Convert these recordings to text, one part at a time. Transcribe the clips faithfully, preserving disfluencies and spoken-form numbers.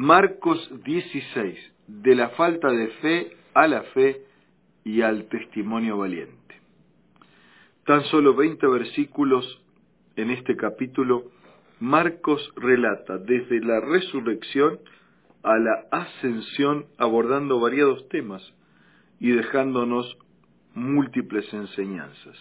Marcos dieciséis, de la falta de fe a la fe y al testimonio valiente. Tan solo veinte versículos en este capítulo. Marcos relata desde la resurrección a la ascensión, abordando variados temas y dejándonos múltiples enseñanzas.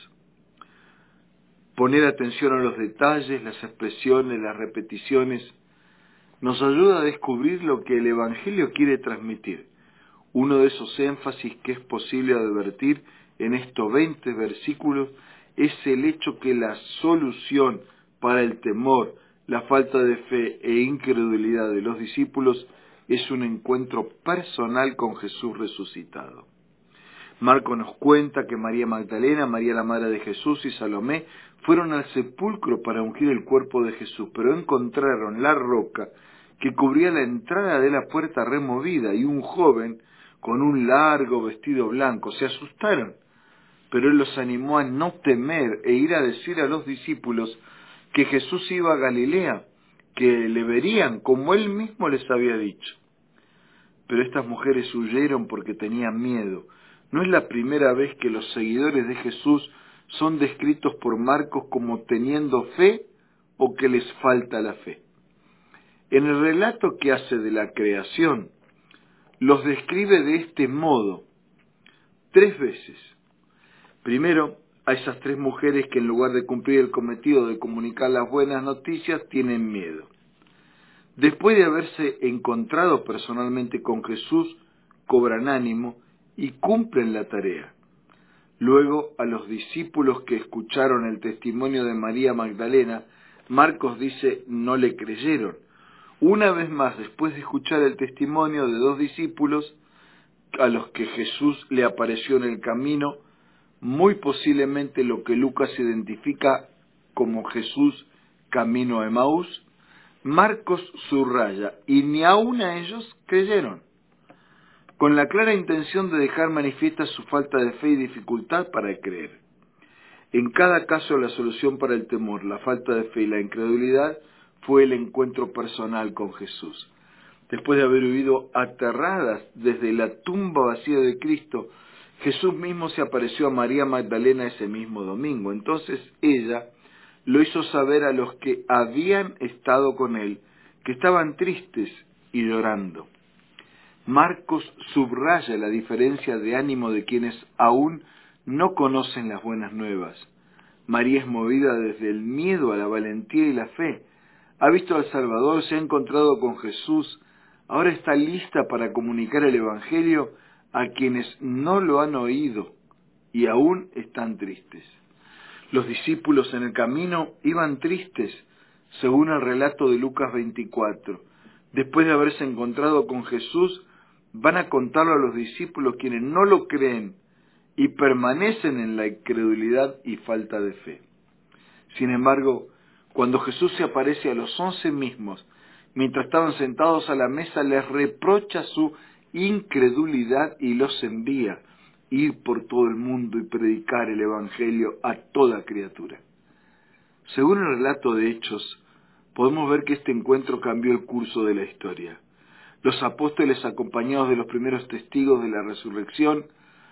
Poner atención a los detalles, las expresiones, las repeticiones, nos ayuda a descubrir lo que el Evangelio quiere transmitir. Uno de esos énfasis que es posible advertir en estos veinte versículos es el hecho que la solución para el temor, la falta de fe e incredulidad de los discípulos es un encuentro personal con Jesús resucitado. Marco nos cuenta que María Magdalena, María la madre de Jesús y Salomé fueron al sepulcro para ungir el cuerpo de Jesús, pero encontraron la roca que cubría la entrada de la puerta removida y un joven con un largo vestido blanco. Se asustaron, pero él los animó a no temer e ir a decir a los discípulos que Jesús iba a Galilea, que le verían como él mismo les había dicho. Pero estas mujeres huyeron porque tenían miedo. No es la primera vez que los seguidores de Jesús son descritos por Marcos como teniendo fe o que les falta la fe. En el relato que hace de la creación, los describe de este modo, tres veces. Primero, a esas tres mujeres que en lugar de cumplir el cometido de comunicar las buenas noticias, tienen miedo. Después de haberse encontrado personalmente con Jesús, cobran ánimo y cumplen la tarea. Luego, a los discípulos que escucharon el testimonio de María Magdalena, Marcos dice, no le creyeron. Una vez más, después de escuchar el testimonio de dos discípulos, a los que Jesús le apareció en el camino, muy posiblemente lo que Lucas identifica como Jesús camino a Emaús, Marcos subraya, y ni aun a ellos creyeron, con la clara intención de dejar manifiesta su falta de fe y dificultad para creer. En cada caso, la solución para el temor, la falta de fe y la incredulidad fue el encuentro personal con Jesús. Después de haber huido aterradas desde la tumba vacía de Cristo, Jesús mismo se apareció a María Magdalena ese mismo domingo. Entonces ella lo hizo saber a los que habían estado con él, que estaban tristes y llorando. Marcos subraya la diferencia de ánimo de quienes aún no conocen las buenas nuevas. María es movida desde el miedo a la valentía y la fe. Ha visto al Salvador, se ha encontrado con Jesús, ahora está lista para comunicar el Evangelio a quienes no lo han oído y aún están tristes. Los discípulos en el camino iban tristes, según el relato de Lucas veinticuatro. Después de haberse encontrado con Jesús, van a contarlo a los discípulos quienes no lo creen y permanecen en la incredulidad y falta de fe. Sin embargo, cuando Jesús se aparece a los once mismos, mientras estaban sentados a la mesa, les reprocha su incredulidad y los envía ir por todo el mundo y predicar el Evangelio a toda criatura. Según el relato de Hechos, podemos ver que este encuentro cambió el curso de la historia. Los apóstoles, acompañados de los primeros testigos de la resurrección,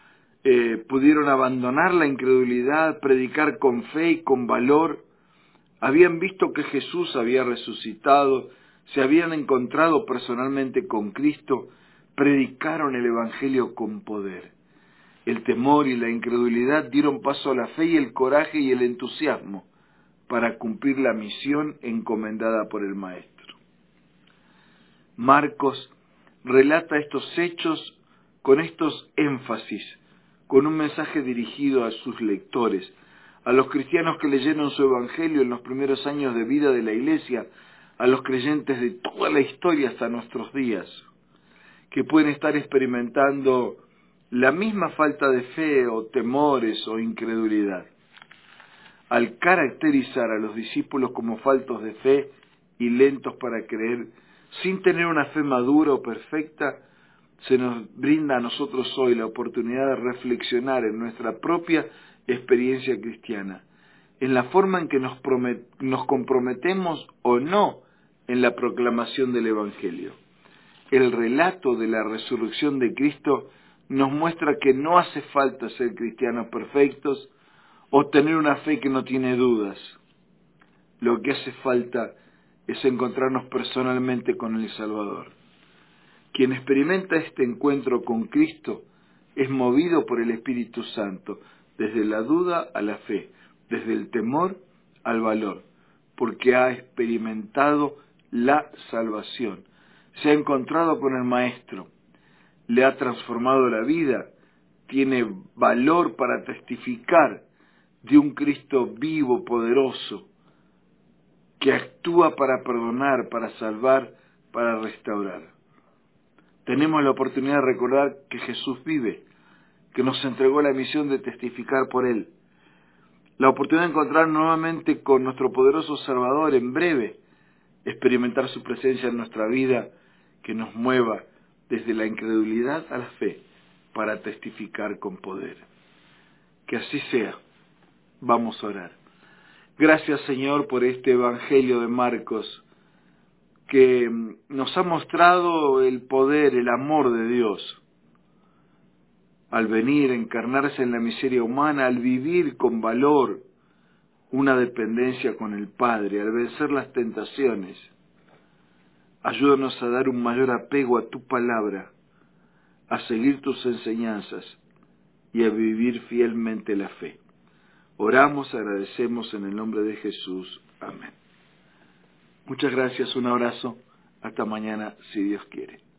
eh, pudieron abandonar la incredulidad, predicar con fe y con valor. Habían visto que Jesús había resucitado, se habían encontrado personalmente con Cristo, predicaron el Evangelio con poder. El temor y la incredulidad dieron paso a la fe y el coraje y el entusiasmo para cumplir la misión encomendada por el Maestro. Marcos relata estos hechos con estos énfasis, con un mensaje dirigido a sus lectores, a los cristianos que leyeron su Evangelio en los primeros años de vida de la Iglesia, a los creyentes de toda la historia hasta nuestros días, que pueden estar experimentando la misma falta de fe o temores o incredulidad. Al caracterizar a los discípulos como faltos de fe y lentos para creer, sin tener una fe madura o perfecta, se nos brinda a nosotros hoy la oportunidad de reflexionar en nuestra propia experiencia cristiana, en la forma en que nos, promet- nos comprometemos o no en la proclamación del Evangelio. el relato de la resurrección de Cristo nos muestra que no hace falta ser cristianos perfectos o tener una fe que no tiene dudas. Lo que hace falta es encontrarnos personalmente con el Salvador. Quien experimenta este encuentro con Cristo es movido por el Espíritu Santo, desde la duda a la fe, desde el temor al valor, porque ha experimentado la salvación, se ha encontrado con el Maestro, le ha transformado la vida, tiene valor para testificar de un Cristo vivo, poderoso, que actúa para perdonar, para salvar, para restaurar. Tenemos la oportunidad de recordar que Jesús vive, que nos entregó la misión de testificar por Él. La oportunidad de encontrar nuevamente con nuestro poderoso Salvador en breve, experimentar su presencia en nuestra vida, que nos mueva desde la incredulidad a la fe para testificar con poder. Que así sea. Vamos a orar. Gracias, Señor, por este Evangelio de Marcos, que nos ha mostrado el poder, el amor de Dios, al venir a encarnarse en la miseria humana, al vivir con valor una dependencia con el Padre, al vencer las tentaciones. Ayúdanos a dar un mayor apego a tu palabra, a seguir tus enseñanzas y a vivir fielmente la fe. Oramos, agradecemos en el nombre de Jesús. Amén. Muchas gracias, un abrazo. Hasta mañana, si Dios quiere.